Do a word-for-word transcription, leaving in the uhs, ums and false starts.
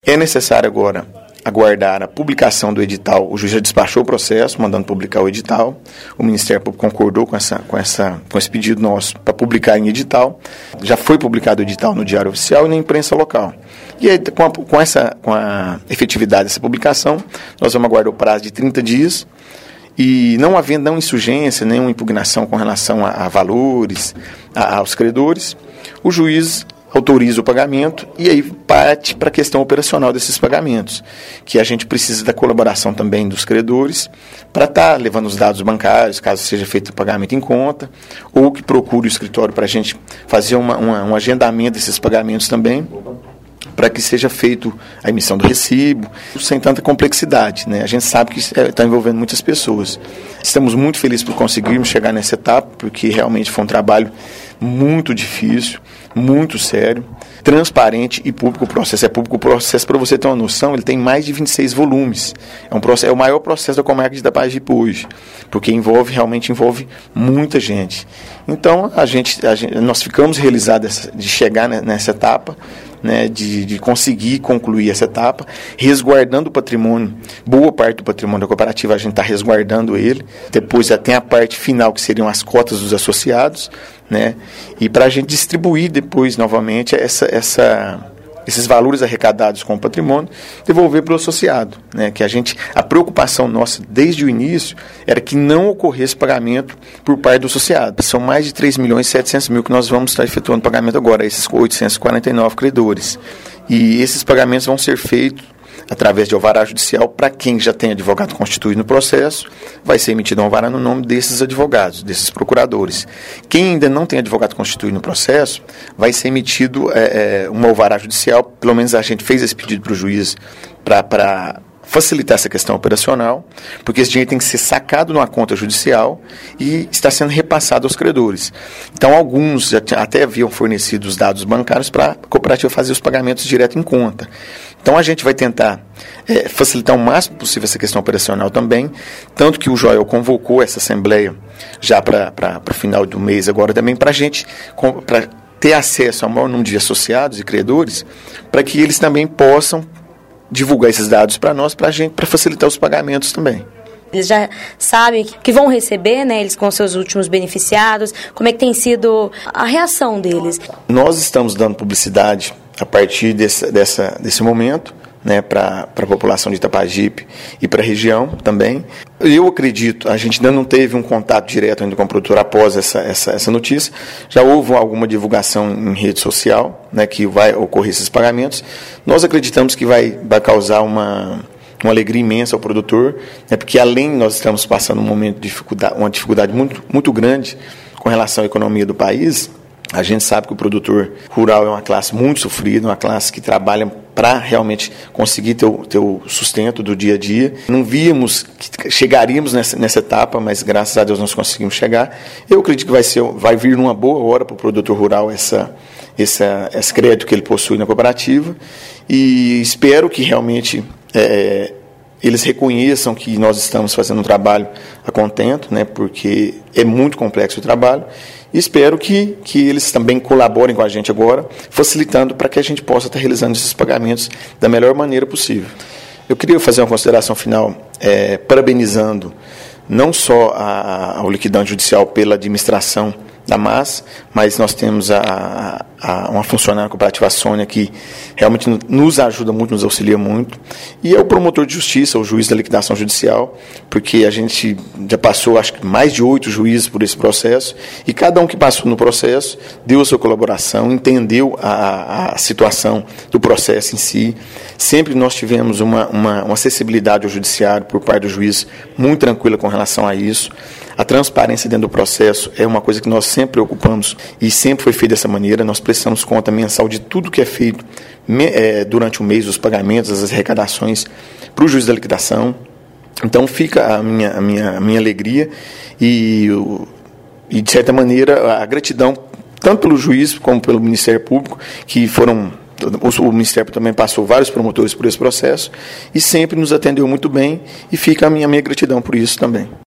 É necessário agora aguardar a publicação do edital. O juiz já despachou o processo, mandando publicar o edital. O Ministério Público concordou com, essa, com, essa, com esse pedido nosso para publicar em edital. Já foi publicado o edital no Diário Oficial e na imprensa local. E aí, com a, com essa, com a efetividade dessa publicação, nós vamos aguardar o prazo de trinta dias. E não havendo nenhuma insurgência, nenhuma impugnação com relação a, a valores, a, aos credores, o juiz autoriza o pagamento e aí parte para a questão operacional desses pagamentos, que a gente precisa da colaboração também dos credores para estar tá levando os dados bancários, caso seja feito o pagamento em conta, ou que procure o escritório para a gente fazer uma, uma, um agendamento desses pagamentos também, para que seja feito a emissão do recibo, sem tanta complexidade, né? A gente sabe que está envolvendo muitas pessoas. Estamos muito felizes por conseguirmos chegar nessa etapa, porque realmente foi um trabalho muito difícil, muito sério, transparente e público. O processo é público. O processo, para você ter uma noção, ele tem mais de vinte e seis volumes. É, um processo, é o maior processo da Comarca de Itapajipe hoje, porque envolve, realmente envolve muita gente. Então, a gente, a gente, nós ficamos realizados de chegar nessa etapa, né, de, de conseguir concluir essa etapa, resguardando o patrimônio. Boa parte do patrimônio da cooperativa a gente está resguardando ele. Depois já tem a parte final, que seriam as cotas dos associados, né, e para a gente distribuir depois novamente essa, essa, esses valores arrecadados com o patrimônio, devolver para o associado, né, que a gente, a preocupação nossa desde o início era que não ocorresse pagamento por parte do associado. São mais de três milhões e setecentos mil que nós vamos estar efetuando pagamento agora, esses oitocentos e quarenta e nove credores. E esses pagamentos vão ser feitos através de alvará judicial. Para quem já tem advogado constituído no processo, vai ser emitido um alvará no nome desses advogados, desses procuradores. Quem ainda não tem advogado constituído no processo, vai ser emitido é, é, um alvará judicial. Pelo menos a gente fez esse pedido para o juiz para facilitar essa questão operacional, porque esse dinheiro tem que ser sacado numa conta judicial e está sendo repassado aos credores. Então, alguns já até haviam fornecido os dados bancários para a cooperativa fazer os pagamentos direto em conta. Então, a gente vai tentar é, facilitar o máximo possível essa questão operacional também, tanto que o Joel convocou essa assembleia já para o final do mês agora também, para a gente pra ter acesso ao maior número de associados e credores, para que eles também possam divulgar esses dados para nós, para a gente, para facilitar os pagamentos também. Eles já sabem que vão receber, né, eles com seus últimos beneficiados. Como é que tem sido a reação deles? Nós estamos dando publicidade a partir desse, dessa, desse momento, né, para a população de Itapajipe e para a região também. Eu acredito, a gente ainda não teve um contato direto ainda com o produtor após essa, essa, essa notícia. Já houve alguma divulgação em rede social, né, que vai ocorrer esses pagamentos. Nós acreditamos que vai, vai causar uma, uma alegria imensa ao produtor, né, porque além nós estamos passando um momento de dificuldade, uma dificuldade muito, muito grande com relação à economia do país. A gente sabe que o produtor rural é uma classe muito sofrida, uma classe que trabalha para realmente conseguir ter o, ter o sustento do dia a dia. Não víamos que chegaríamos nessa, nessa etapa, mas graças a Deus nós conseguimos chegar. Eu acredito que vai, ser, vai vir numa boa hora para o produtor rural essa, essa, esse crédito que ele possui na cooperativa, e espero que realmente é, eles reconheçam que nós estamos fazendo um trabalho a contento, né, porque é muito complexo o trabalho. E espero que, que eles também colaborem com a gente agora, facilitando para que a gente possa estar realizando esses pagamentos da melhor maneira possível. Eu queria fazer uma consideração final, é, parabenizando não só a, a, o liquidante judicial pela administração da M A S, mas nós temos a, a, uma funcionária cooperativa, a Sônia, que realmente nos ajuda muito, nos auxilia muito, e é o promotor de justiça, o juiz da liquidação judicial, porque a gente já passou, acho que mais de oito juízes por esse processo, e cada um que passou no processo deu a sua colaboração, entendeu a, a situação do processo em si. Sempre nós tivemos uma, uma, uma acessibilidade ao judiciário por parte do juiz muito tranquila com relação a isso. A transparência dentro do processo é uma coisa que nós sempre preocupamos e sempre foi feita dessa maneira. Nós prestamos conta mensal de tudo que é feito é, durante o mês, os pagamentos, as arrecadações para o juiz da liquidação. Então fica a minha, a minha, a minha alegria e, e, de certa maneira, a gratidão tanto pelo juiz como pelo Ministério Público, que foram... O Ministério também passou vários promotores por esse processo e sempre nos atendeu muito bem, e fica a minha, a minha gratidão por isso também.